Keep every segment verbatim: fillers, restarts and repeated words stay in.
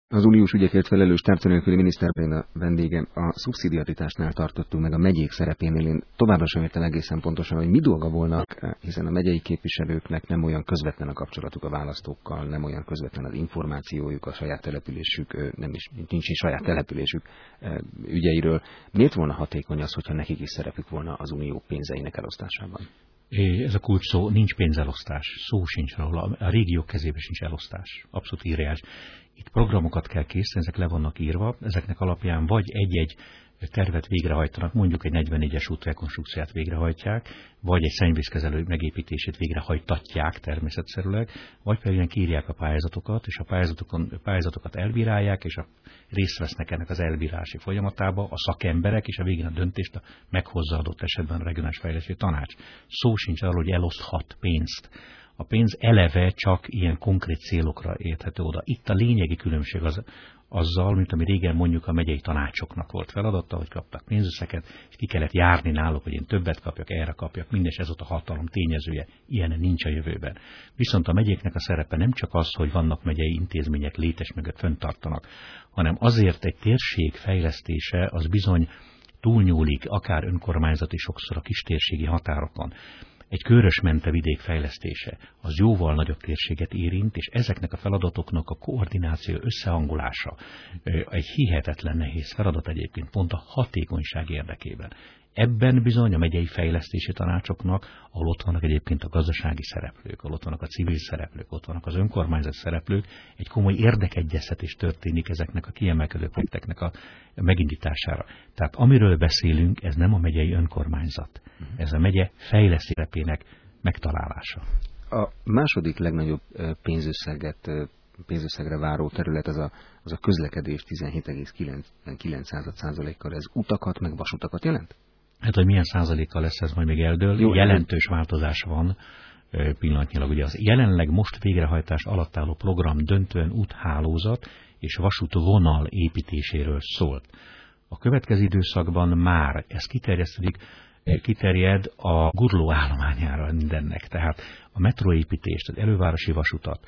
Az uniós ügyekért felelős tárca nélküli miniszter a vendégem. A szubszidiaritásnál tartottunk meg a megyék szerepénél. Én továbbra sem értem egészen pontosan, hogy mi dolga volna, hiszen a megyei képviselőknek nem olyan közvetlen a kapcsolatuk a választókkal, nem olyan közvetlen az információjuk, a saját településük, nem is, nincs is saját településük ügyeiről. Miért volna hatékony az, hogyha nekik is szerepük volna az unió pénzeinek elosztásában? Ez a kulcs szó, nincs pénzelosztás, szó sincs róla, a régiók kezében sincs elosztás, abszolút irreális. Itt programokat kell készíteni, ezek le vannak írva, ezeknek alapján vagy egy-egy tervet végrehajtanak, mondjuk egy negyvennégyes út rekonstrukcióját végrehajtják, vagy egy szennyvízkezelő megépítését végrehajtatják természetszerűleg, vagy pedig kírják a pályázatokat, és a pályázatokon, pályázatokat elbírálják, és a, részt vesznek ennek az elbírálási folyamatába a szakemberek, és a végén a döntést a meghozza adott esetben a regionális fejlesztési tanács. Szó sincs arról, hogy eloszthat pénzt. A pénz eleve csak ilyen konkrét célokra érthető oda. Itt a lényegi különbség az, azzal, mint ami régen mondjuk a megyei tanácsoknak volt feladata, hogy kaptak pénzösszeket, és ki kellett járni náluk, hogy én többet kapjak, erre kapjak, mindes ez ott a hatalom tényezője, ilyen nincs a jövőben. Viszont a megyéknek a szerepe nem csak az, hogy vannak megyei intézmények létes mögött fenntartanak, hanem azért egy térség fejlesztése az bizony túlnyúlik, akár önkormányzati, sokszor a kistérségi határokon. Egy Körös-Mente vidék fejlesztése az jóval nagyobb térséget érint, és ezeknek a feladatoknak a koordináció, összehangolása egy hihetetlen nehéz feladat egyébként pont a hatékonyság érdekében. Ebben bizony a megyei fejlesztési tanácsoknak, ahol ott vannak egyébként a gazdasági szereplők, ahol ott vannak a civil szereplők, ott vannak az önkormányzat szereplők, egy komoly érdekegyeztetés történik ezeknek a kiemelkedő projekteknek a megindítására. Tehát amiről beszélünk, ez nem a megyei önkormányzat, ez a megye fejlesztési szerepének megtalálása. A második legnagyobb pénzösszeget pénzösszegre váró terület az a, az a közlekedés tizenhét egész kilencvenkilenc százalékkal. Ez utakat meg vasutakat jelent? Hát, hogy milyen százalékkal lesz ez, majd még eldől. Jó, jelentős nem. változás van pillanatnyilag. Ugye az jelenleg most végrehajtás alatt álló program döntően úthálózat és vasútvonal építéséről szólt. A következő időszakban már ez kiterjesztődik, kiterjed a guruló állományára mindennek. Tehát a metróépítést, az elővárosi vasutat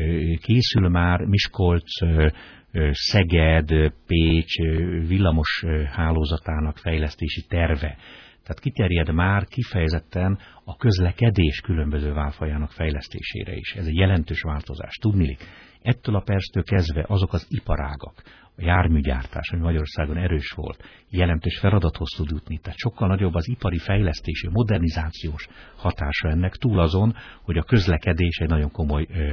készül már Miskolc, Szeged, Pécs villamos hálózatának fejlesztési terve. Tehát kiterjed már kifejezetten a közlekedés különböző válfajának fejlesztésére is. Ez egy jelentős változás. Tudniillik, ettől a perctől kezdve azok az iparágak, a járműgyártás, ami Magyarországon erős volt, jelentős feladathoz tud jutni. Tehát sokkal nagyobb az ipari fejlesztési, modernizációs hatása ennek, túl azon, hogy a közlekedés egy nagyon komoly ö,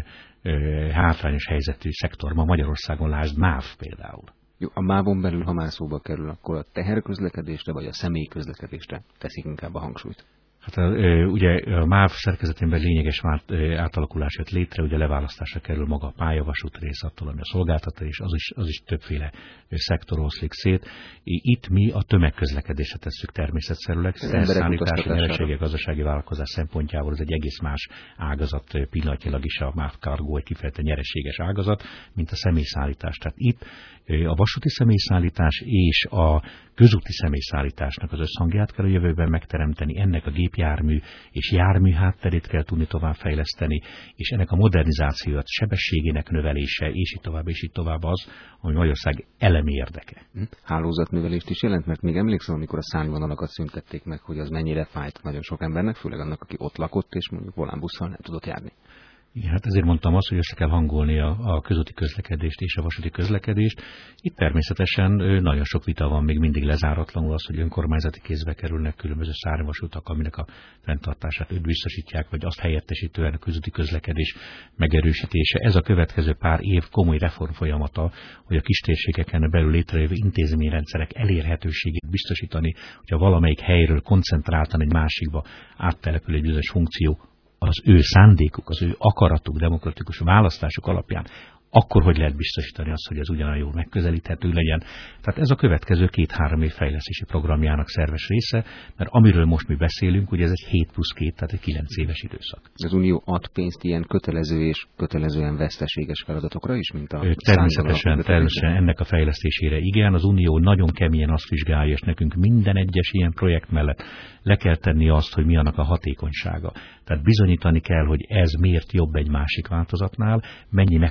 ö, hátrányos helyzetű szektor. Ma Magyarországon lásd MÁV például. Jó, a mávon belül, ha már szóba kerül, akkor a teherközlekedésre vagy a személyközlekedésre teszik inkább a hangsúlyt? Hát ugye a MÁV szerkezetében lényeges átalakulás jött létre, ugye leválasztásra kerül maga a pályavasút rész attól, ami a szolgáltatás, az is, az is többféle szektor oszlik szét. Itt mi a tömegközlekedésre tesszük természetszerűleg, szerszállítás, nyereségek, gazdasági vállalkozás szempontjából ez egy egész más ágazat, pillanatnyilag is a MÁV Cargo egy kifejezetten nyereséges ágazat, mint a személyszállítás. Tehát itt a vasúti személyszállítás és a közúti személyszállításnak az összhangját kell a jövőben megteremteni, ennek a gépjármű és jármű hátterét kell tudni továbbfejleszteni, és ennek a modernizációt, sebességének növelése, és így tovább, és így tovább az, ami Magyarország elemi érdeke. Hálózatnövelést is jelent, mert még emlékszem, amikor a szárnyvonalakat szüntették meg, hogy az mennyire fájt nagyon sok embernek, főleg annak, aki ott lakott, és mondjuk volánbusszal nem tudott járni. Igen, hát ezért mondtam azt, hogy össze kell hangolni a, a közúti közlekedést és a vasúti közlekedést. Itt természetesen nagyon sok vita van, még mindig lezáratlanul az, hogy önkormányzati kézbe kerülnek különböző szárnyvasutak, aminek a fenntartását ők biztosítják, vagy azt helyettesítően a közúti közlekedés megerősítése. Ez a következő pár év komoly reform folyamata, hogy a kistérségeken belül létrejövő intézményrendszerek elérhetőségét biztosítani, hogyha valamelyik helyről koncentráltan egy másikba áttelepül egy bizonyos funkció, az ő szándékuk, az ő akaratuk, demokratikus választások alapján, akkor hogy lehet biztosítani azt, hogy ez ugyanolyan jól megközelíthető legyen. Tehát ez a következő két-három év fejlesztési programjának szerves része, mert amiről most mi beszélünk, ugye ez egy hét plusz két, tehát egy kilenc éves időszak. Az Unió ad pénzt ilyen kötelező és kötelezően veszteséges feladatokra is, mint a természetesen, természetesen ennek a fejlesztésére igen. Az Unió nagyon keményen azt vizsgálja, és nekünk minden egyes ilyen projekt mellett le kell tenni azt, hogy mi annak a hatékonysága. Tehát bizonyítani kell, hogy ez miért jobb egy másik változatnál, mennyi megtakarítás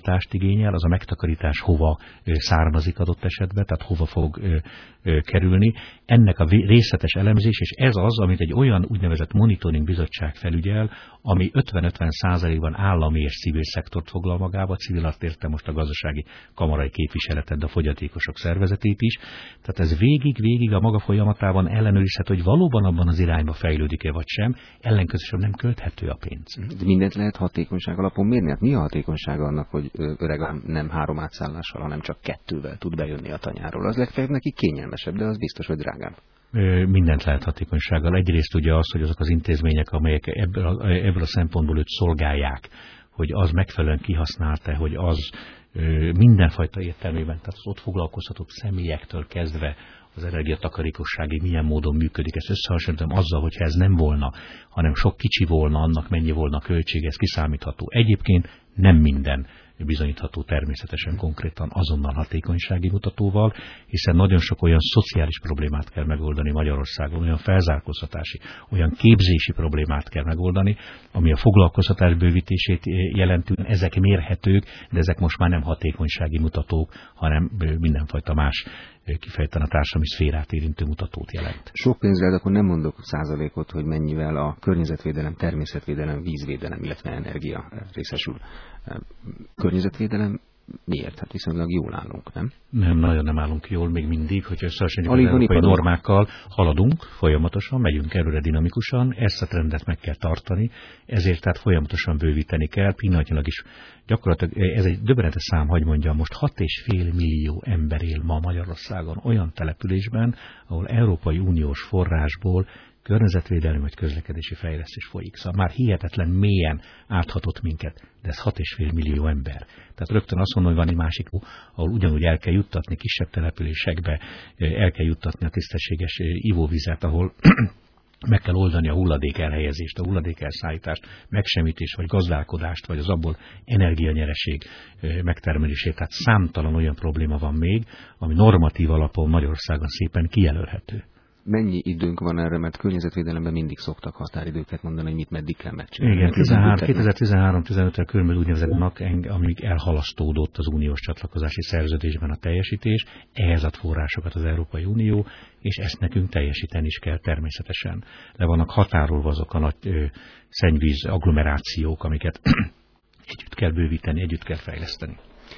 megtakarítást igényel, az a megtakarítás hova származik adott esetben, tehát hova fog kerülni. Ennek a részletes elemzés, és ez az, amit egy olyan úgynevezett monitoring bizottság felügyel, ami ötven-ötven százalékban állami és civil szektort foglal magába, civil azt értem most a gazdasági kamarai képviseletet, de a fogyatékosok szervezetét is. Tehát ez végig-végig a maga folyamatában ellenőrizhető, hogy valóban abban az irányba fejlődik-e vagy sem, ellenkezősen nem költhető a pénz. De mindent lehet hatékonyság alapon mérni? Hát mi a hatékonysága annak, hogy öreg nem három átszállással, hanem csak kettővel tud bejönni a tanyáról? Az legfeljebb neki kényelmesebb, de az biztos, hogy drágább. Mindent lehet hatékonysággal. Egyrészt ugye az, hogy azok az intézmények, amelyek ebből a, ebből a szempontból őt szolgálják, hogy az megfelelően kihasználta, hogy az mindenfajta értelmében, tehát az ott foglalkoztatott személyektől kezdve az energiatakarékossági milyen módon működik. Ezt összehasonlítom azzal, hogyha ez nem volna, hanem sok kicsi volna, annak mennyi volna a költség, ez kiszámítható. Egyébként nem minden bizonyítható természetesen konkrétan azonnal hatékonysági mutatóval, hiszen nagyon sok olyan szociális problémát kell megoldani Magyarországon, olyan felzárkóztatási, olyan képzési problémát kell megoldani, ami a foglalkoztatás bővítését jelenti. Ezek mérhetők, de ezek most már nem hatékonysági mutatók, hanem mindenfajta más, kifejezetten a társadalmi szférát érintő mutatót jelent. Sok pénzzel, akkor nem mondok százalékot, hogy mennyivel a környezetvédelem, természetvédelem, vízvédelem, illetve energia részesül. Környezetvédelem miért? Hát viszonylag jól állunk, nem? Nem, nagyon nem állunk jól még mindig, hogyha összehasonlítjuk az európai normákkal, haladunk folyamatosan, megyünk előre dinamikusan, ezt a trendet meg kell tartani, ezért tehát folyamatosan bővíteni kell, pillanatnyilag is gyakorlatilag, ez egy döbbenetes szám, hogy mondjam, most hat és fél millió ember él ma Magyarországon olyan településben, ahol Európai Uniós forrásból környezetvédelmi vagy közlekedési fejlesztés folyik. Szóval már hihetetlen mélyen áthatott minket, de ez hat és fél millió ember. Tehát rögtön azt mondom, hogy van egy másik, ahol ugyanúgy el kell juttatni kisebb településekbe, el kell juttatni a tisztességes ivóvizet, ahol meg kell oldani a hulladék elhelyezést, a hulladék elszállítást, megsemmitést, vagy gazdálkodást, vagy az abból energianyereség megtermelését. Tehát számtalan olyan probléma van még, ami normatív alapon Magyarországon szépen kijelölhető. Mennyi időnk van erre, mert környezetvédelemben mindig szoktak határidőket mondani, hogy mit meddig kell megcsinálni. Igen, kétezer-tizenhárom tizenötre körülbelül úgynevezett nak, amíg elhalasztódott az uniós csatlakozási szerződésben a teljesítés, ehhez ad forrásokat az Európai Unió, és ezt nekünk teljesíteni is kell természetesen. Le vannak határolva azok a nagy ö, szennyvíz agglomerációk, amiket együtt kell bővíteni, együtt kell fejleszteni.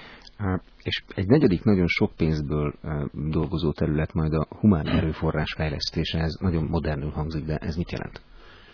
És egy negyedik nagyon sok pénzből dolgozó terület majd a humán erőforrás fejlesztése, ez nagyon modernül hangzik, de ez mit jelent?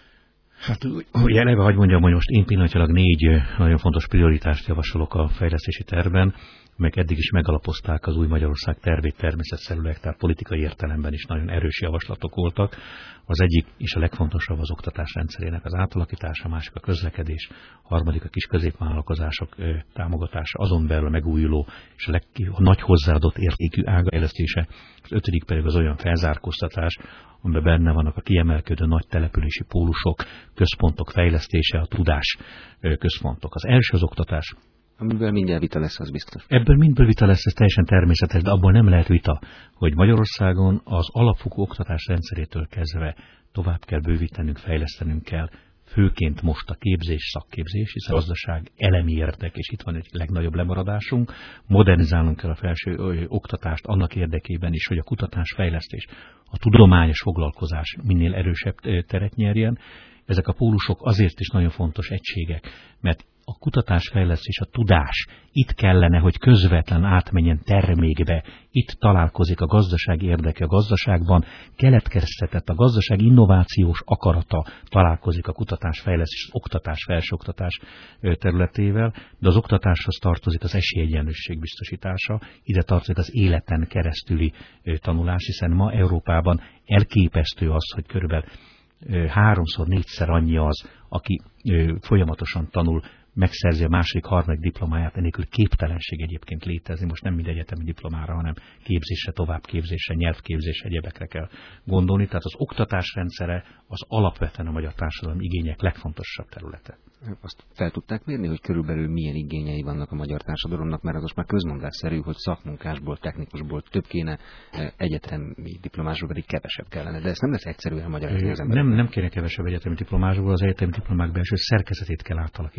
Hát ugye eleve, hogy mondjam, hogy most én pillanatilag négy nagyon fontos prioritást javasolok a fejlesztési tervben, meg eddig is megalapozták az új Magyarország tervét természetszerűleg, tehát politikai értelemben is nagyon erős javaslatok voltak. Az egyik és a legfontosabb az oktatás rendszerének az átalakítása, a másik a közlekedés, a harmadik a kis középvállalkozások támogatása, azon belül a megújuló és a, leg, a nagy hozzáadott értékű ágafejlesztése, az ötödik pedig az olyan felzárkóztatás, amiben benne vannak a kiemelkedő nagy települési pólusok, központok fejlesztése, a tudás központok. Az első az oktatás. Amiből mindjárt vita lesz, az biztos. Ebből mindből vita lesz, ez teljesen természetes, de abból nem lehet vita, hogy Magyarországon az alapfokú oktatás rendszerétől kezdve tovább kell bővítenünk, fejlesztenünk kell, főként most a képzés, szakképzés, hiszen a gazdaság elemi érdek, és itt van egy legnagyobb lemaradásunk. Modernizálnunk kell a felső ö, oktatást annak érdekében is, hogy a kutatás, fejlesztés, a tudományos foglalkozás minél erősebb teret nyerjen. Ezek a pólusok azért is nagyon fontos egységek, mert a kutatásfejlesztés, a tudás itt kellene, hogy közvetlen átmenjen termékbe. Itt találkozik a gazdasági érdeke a gazdaságban, keletkeztetett a gazdaság innovációs akarata találkozik a kutatásfejlesztés, az oktatás, felsőoktatás területével, de az oktatáshoz tartozik az esélyegyenlőség biztosítása, ide tartozik az életen keresztüli tanulás, hiszen ma Európában elképesztő az, hogy körülbelül háromszor, négyszer annyi az, aki folyamatosan tanul, megszerzi a második, harmadik diplomáját, enélkül képtelenség egyébként létezni, most nem mind egyetemi diplomára, hanem képzésre, továbbképzésre, nyelvképzésre, egyebekre kell gondolni. Tehát az oktatás rendszere az alapvetően a magyar társadalom igények legfontosabb területe. Azt fel tudták mérni, hogy körülbelül milyen igényei vannak a magyar társadalomnak, mert az most már közmondásszerű, hogy szakmunkásból, technikusból több kéne, egyetemi diplomásból pedig kevesebb kellene. De ezt nem lesz egyszerűen magyarázni az emberek. Nem, nem kéne kevesebb egyetemi diplomásból, az egyetemi diplomák belső szerkezetét kell átalakítani. Tehát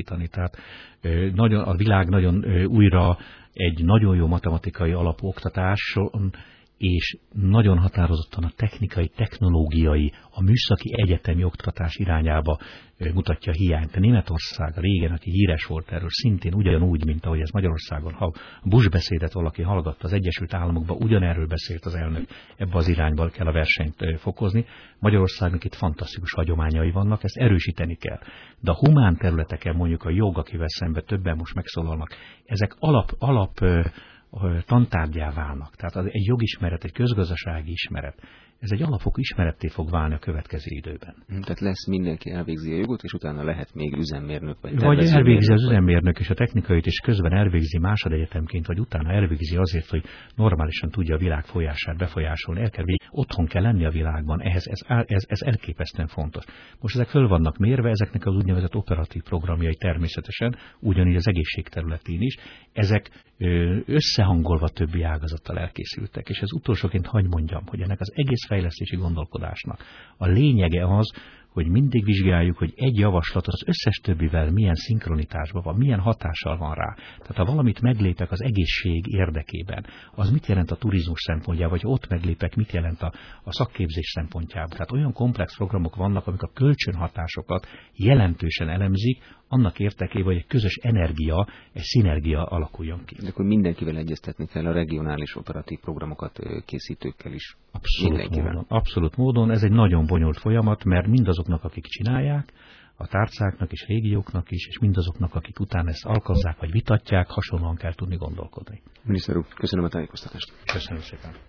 Tehát nagyon, a világ nagyon újra egy nagyon jó matematikai alapú oktatáson, és nagyon határozottan a technikai, technológiai, a műszaki egyetemi oktatás irányába mutatja a hiányt. A Németország régen, aki híres volt erről, szintén ugyanúgy, mint ahogy ez Magyarországon, ha Bush beszédet valaki hallgatta az Egyesült Államokban, ugyanerről beszélt az elnök, ebbe az irányba kell a versenyt fokozni. Magyarországnak itt fantasztikus hagyományai vannak, ezt erősíteni kell. De a humán területeken, mondjuk a jog, akivel szemben többen most megszólalnak, ezek alap, alap tantárgyá válnak. Tehát egy jogismeret, egy közgazdasági ismeret, ez egy alapfokú ismeretté fog válni a következő időben. Tehát lesz mindenki elvégzi a jogot, és utána lehet még üzemmérnök, vagy Vagy elvégzi az üzemmérnök, és a technikait is közben elvégzi másodegyetemként, vagy utána elvégzi azért, hogy normálisan tudja a világ folyását befolyásolni. El kell, hogy otthon kell lenni a világban, ehhez ez, ez, ez elképesztően fontos. Most ezek föl vannak mérve, ezeknek az úgynevezett operatív programjai természetesen, ugyanígy az egészség területén is, ezek összehangolva többi ágazattal elkészültek. És ez utolsóként hagy mondjam, hogy ennek az egész fejlesztési gondolkodásnak a lényege az, hogy mindig vizsgáljuk, hogy egy javaslat az összes többivel milyen szinkronitásban van, milyen hatással van rá. Tehát ha valamit meglépek az egészség érdekében, az mit jelent a turizmus szempontjában, vagy ott meglépek, mit jelent a, a szakképzés szempontjában. Tehát olyan komplex programok vannak, amik a kölcsönhatásokat jelentősen elemzik, annak érdekében, hogy egy közös energia, egy szinergia alakuljon ki. De akkor mindenkivel egyeztetni kell, a regionális operatív programokat készítőkkel is. Abszolút módon, abszolút módon. Ez egy nagyon bonyolult folyamat, mert mindazoknak, akik csinálják, a tárcáknak és régióknak is, és mindazoknak, akik utána ezt alkalmazzák vagy vitatják, hasonlóan kell tudni gondolkodni. Miniszter úr, köszönöm a tájékoztatást. Köszönöm szépen.